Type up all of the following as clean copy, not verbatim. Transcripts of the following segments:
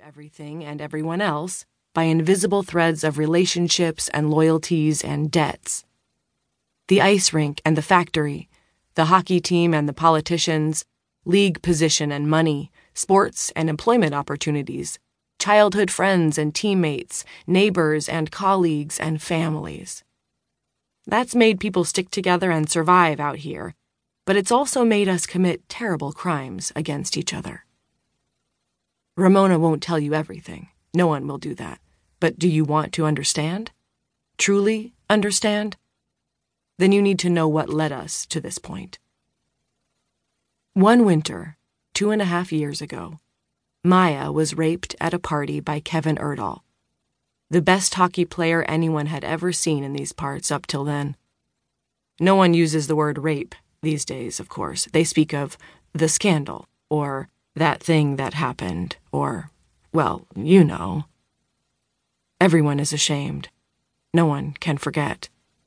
everything and everyone else by invisible threads of relationships and loyalties and debts. The ice rink and the factory, the hockey team and the politicians, league position and money, sports and employment opportunities, childhood friends and teammates, neighbors and colleagues and families. That's made people stick together and survive out here, but it's also made us commit terrible crimes against each other. Ramona won't tell you everything. No one will do that. But do you want to understand? Truly understand? Then you need to know what led us to this point. One winter, 2.5 years ago, Maya was raped at a party by Kevin Erdahl, the best hockey player anyone had ever seen in these parts up till then. No one uses the word rape these days, of course. They speak of the scandal, or that thing that happened, or, well, you know. Everyone is ashamed. No one can forget.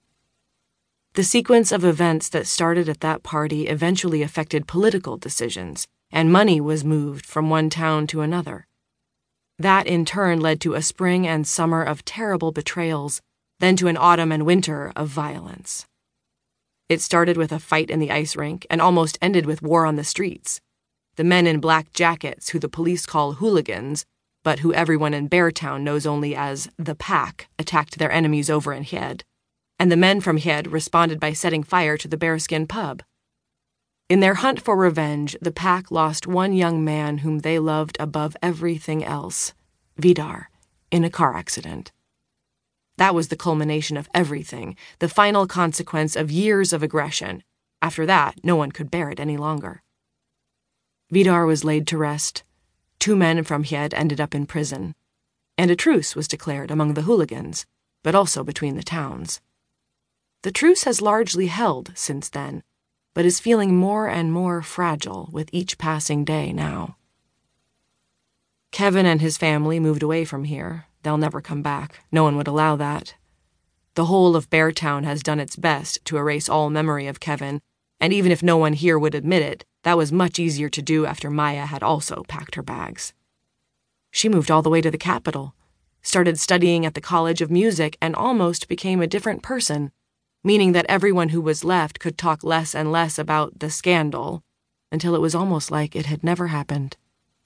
The sequence of events that started at that party eventually affected political decisions, and money was moved from one town to another. That in turn led to a spring and summer of terrible betrayals, then to an autumn and winter of violence. It started with a fight in the ice rink and almost ended with war on the streets. The men in black jackets, who the police call hooligans, but who everyone in Beartown knows only as the Pack, attacked their enemies over in Hed, and the men from Hed responded by setting fire to the Bearskin pub. In their hunt for revenge, the Pack lost one young man whom they loved above everything else, Vidar, in a car accident. That was the culmination of everything, the final consequence of years of aggression. After that, no one could bear it any longer. Vidar was laid to rest. 2 men from Hed ended up in prison, and a truce was declared among the hooligans, but also between the towns. The truce has largely held since then, but is feeling more and more fragile with each passing day now. Kevin and his family moved away from here. They'll never come back. No one would allow that. The whole of Beartown has done its best to erase all memory of Kevin, and even if no one here would admit it, that was much easier to do after Maya had also packed her bags. She moved all the way to the capital, started studying at the College of Music, and almost became a different person, meaning that everyone who was left could talk less and less about the scandal until it was almost like it had never happened.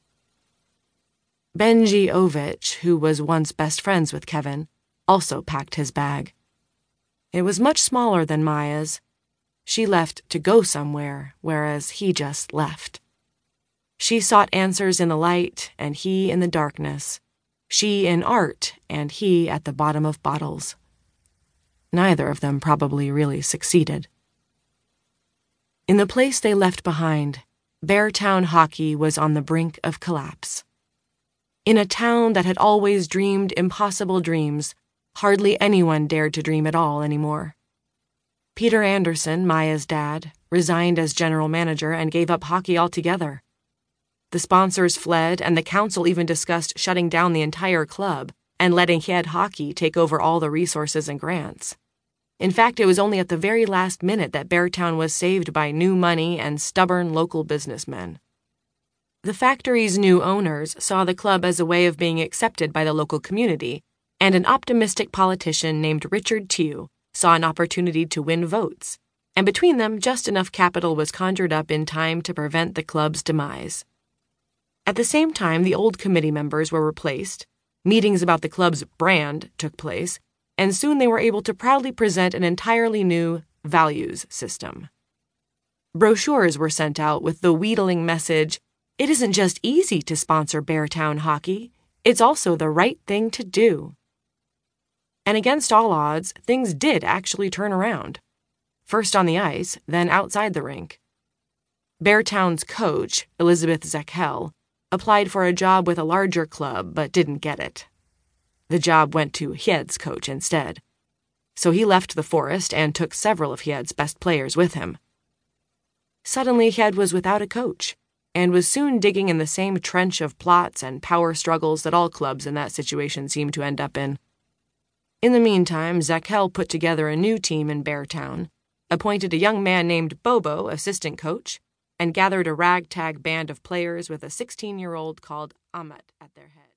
Benji Ovich, who was once best friends with Kevin, also packed his bag. It was much smaller than Maya's. She left to go somewhere, whereas he just left. She sought answers in the light, and he in the darkness. She in art, and he at the bottom of bottles. Neither of them probably really succeeded. In the place they left behind, Beartown hockey was on the brink of collapse. In a town that had always dreamed impossible dreams, hardly anyone dared to dream at all anymore. Peter Anderson, Maya's dad, resigned as general manager and gave up hockey altogether. The sponsors fled, and the council even discussed shutting down the entire club and letting Hed Hockey take over all the resources and grants. In fact, it was only at the very last minute that Beartown was saved by new money and stubborn local businessmen. The factory's new owners saw the club as a way of being accepted by the local community, and an optimistic politician named Richard Tew saw an opportunity to win votes, and between them just enough capital was conjured up in time to prevent the club's demise. At the same time, the old committee members were replaced, meetings about the club's brand took place, and soon they were able to proudly present an entirely new values system. Brochures were sent out with the wheedling message, "It isn't just easy to sponsor Beartown hockey, it's also the right thing to do." And against all odds, things did actually turn around. First on the ice, then outside the rink. Beartown's coach, Elizabeth Zechel, applied for a job with a larger club but didn't get it. The job went to Hed's coach instead. So he left the forest and took several of Hed's best players with him. Suddenly, Hed was without a coach, and was soon digging in the same trench of plots and power struggles that all clubs in that situation seemed to end up in. In the meantime, Zechel put together a new team in Beartown, appointed a young man named Bobo assistant coach, and gathered a ragtag band of players with a 16-year-old called Ahmet at their head.